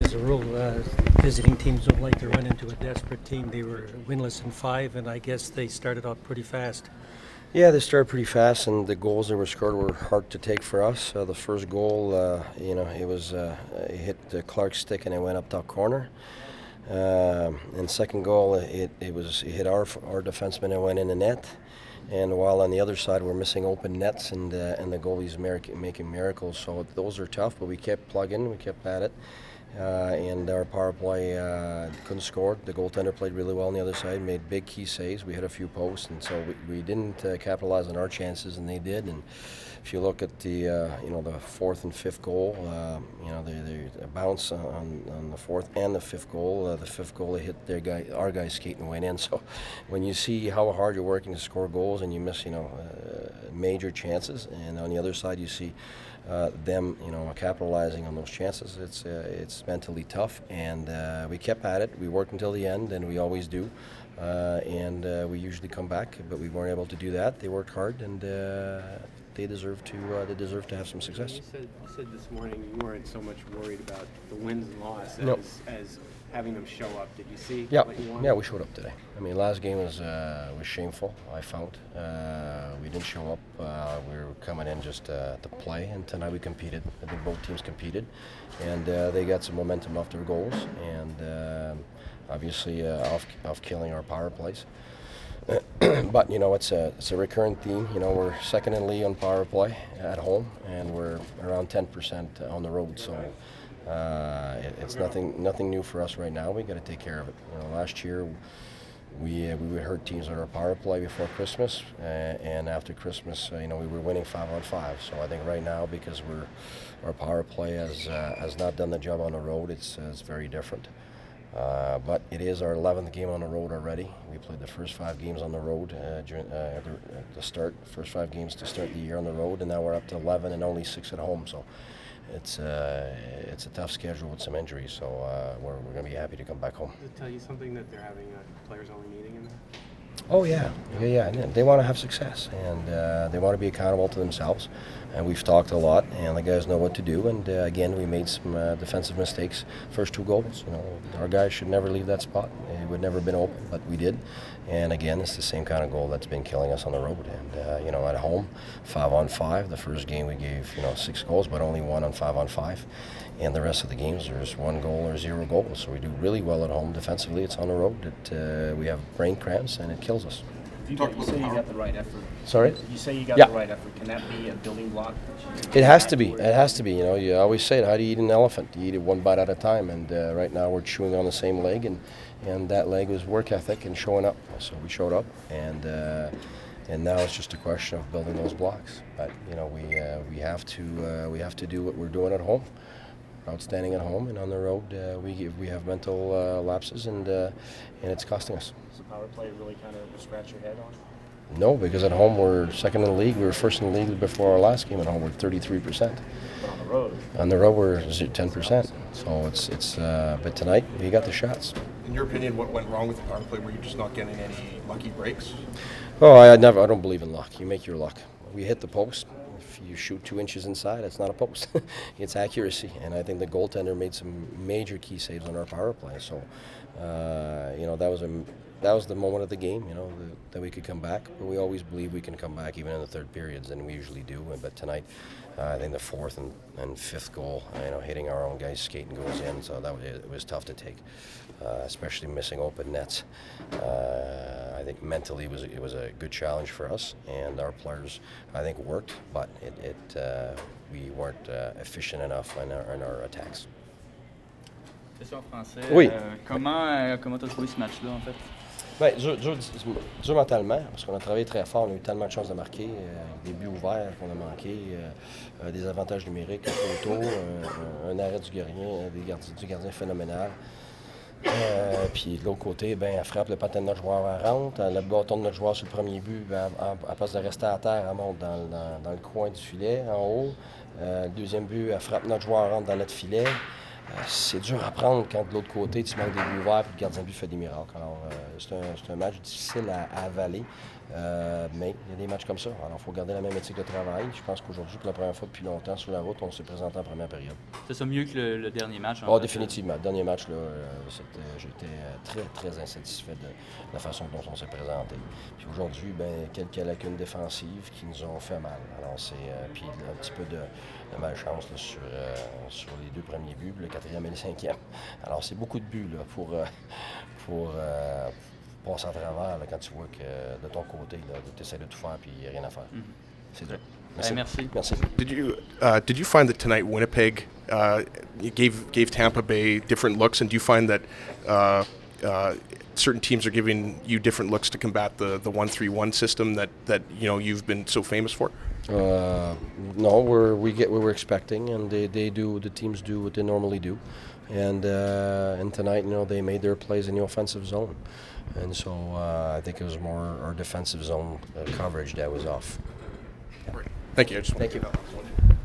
as a rule, visiting teams don't like to run into a desperate team. They were winless in 5, and I guess they started out pretty fast. Yeah, they started pretty fast, and the goals that were scored were hard to take for us. The first goal, it hit Clark's stick and it went up top corner. And second goal, it hit our defenseman and went in the net. And while on the other side we're missing open nets, and the goalie's making miracles. So those are tough, but we kept plugging, we kept at it. And our power play couldn't score. The goaltender played really well on the other side, made big key saves. We hit a few posts, and so we didn't capitalize on our chances, and they did. And if you look at the fourth and fifth goal, they bounce on the fourth and the fifth goal. The fifth goal, they hit our guy skating went in. So when you see how hard you're working to score goals and you miss major chances, and on the other side you see them capitalizing on those chances, it's mentally tough. And we kept at it. We worked until the end, and we always do. We usually come back, but we weren't able to do that. They worked hard, and they deserve to have some success. You said this morning you weren't so much worried about the wins and losses as having them show up. Did you see what you wanted? Yeah, we showed up today. I mean, last game was shameful, I felt. We didn't show up. We were coming in just to play, and tonight we competed. I think both teams competed, and they got some momentum off their goals, and obviously off killing our power plays. But it's a recurrent theme. We're second in league on power play at home, and we're around 10% on the road. So it's nothing new for us right now. We got to take care of it. Last year we would hurt teams on our power play before Christmas, and after Christmas, we were winning 5-on-5. So I think right now, because our power play has not done the job on the road, it's very different. But it is our 11th game on the road already. We played the first 5 games on the road first 5 games to start the year on the road, and now we're up to 11 and only 6 at home. So it's a tough schedule with some injuries. So we're going to be happy to come back home. Does it tell you something that they're having a players-only meeting in there? Oh yeah. They want to have success, and they want to be accountable to themselves. And we've talked a lot, and the guys know what to do. And again, we made some defensive mistakes. First 2 goals, our guys should never leave that spot. It would never have been open, but we did. And again, it's the same kind of goal that's been killing us on the road. And at home, 5-on-5. The first game we gave 6 goals, but only 1 on 5-on-5. And the rest of the games, there's 1 goal or 0 goals. So we do really well at home defensively. It's on the road. We have brain cramps, and it kills us. You say you got the right effort. Sorry? You say you got the right effort. Can that be a building block? It has to be. It has to be. You always say it. How do you eat an elephant? You eat it one bite at a time. And right now we're chewing on the same leg, and that leg was work ethic and showing up. So we showed up, and now it's just a question of building those blocks. But we have to do what we're doing at home. We're outstanding at home, and on the road we have mental lapses, and it's costing us. Does the power play really kind of scratch your head on? No, because at home we're second in the league. We were first in the league before our last game at home. We're 33%. But on the road? On the road we're 10%. So but tonight we got the shots. In your opinion, what went wrong with the power play? Were you just not getting any lucky breaks? Oh, I don't believe in luck. You make your luck. We hit the post. If you shoot 2 inches inside, it's not a post. It's accuracy, and I think the goaltender made some major key saves on our power play. So, that was the moment of the game, that we could come back. But we always believe we can come back even in the third periods, and we usually do. But tonight, I think the fourth and fifth goal, hitting our own guys skating goes in. So it was tough to take, especially missing open nets. I think mentally it was a good challenge for us, and our players, I think, worked, but we weren't efficient enough in our attacks. Question en français. Oui. Comment tu as trouvé ce match-là, en fait? Bien, dur mentalement, parce qu'on a travaillé très fort, on a eu tellement de chances de marquer, des buts ouverts qu'on a manqués, des avantages numériques, un photo, un arrêt du gardien phénoménal. Puis de l'autre côté, elle frappe le patin de notre joueur, elle rentre, le bâton de notre joueur sur le premier but, à place de rester à terre, elle monte dans le coin du filet, en haut. Le deuxième but, elle frappe notre joueur, rentre dans notre filet. C'est dur à prendre quand de l'autre côté, tu manques des buts ouverts et le gardien de but fait des miracles. Alors, c'est un match difficile à avaler, mais il y a des matchs comme ça. Alors, il faut garder la même éthique de travail. Je pense qu'aujourd'hui, pour la première fois depuis longtemps sur la route, on s'est présenté en première période. C'est ça mieux que le dernier match? Oh, définitivement. Le dernier match, là, j'étais très, très insatisfait de la façon dont on s'est présenté. Puis aujourd'hui, quelques lacunes défensives qui nous ont fait mal. Alors, puis un petit peu de malchance là, sur les 2 premiers buts, le 4e et le 5e. Alors, c'est beaucoup de buts là, pour passer à travers là, quand tu vois que de ton côté, tu essaies de tout faire puis il n'y a rien à faire. C'est dur. Merci. Merci. Did you find that tonight Winnipeg gave Tampa Bay different looks, and do you find that certain teams are giving you different looks to combat the 1-3-1 system that you've been so famous for? No, we get what we're expecting, and the teams do what they normally do, and tonight, they made their plays in the offensive zone, and so I think it was more our defensive zone coverage that was off. Thank you. I just wanted Thank to you. get that.